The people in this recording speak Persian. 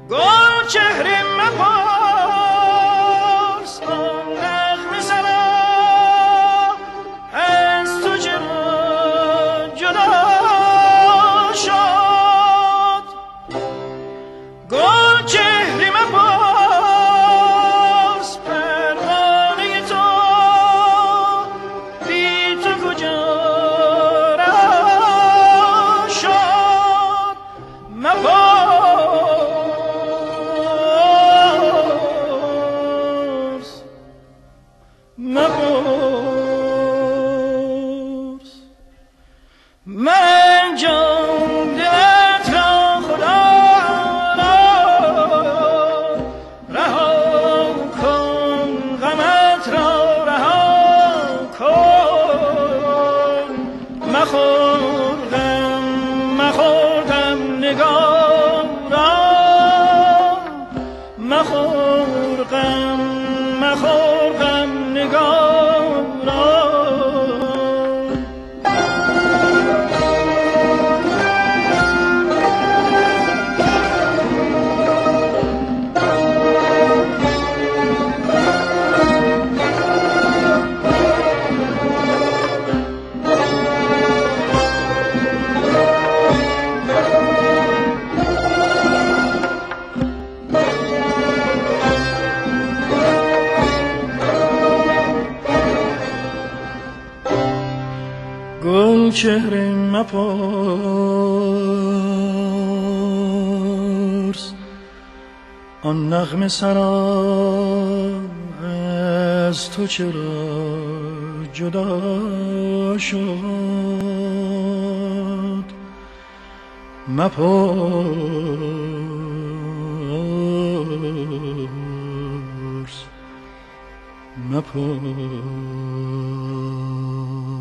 گل چهره مپرس آن نغمه سرا از تو چرا جدا شد. گل چهره مپرس پروانه تو بی تو کجا رها شد. مپرس من جان دلت را خدا را رها کن، غمت را رها کن. مخور غم نگارا، مخور غم نگارا. گل چهره مپرس آن نغمه سرا از تو چرا جدا شد. مپرس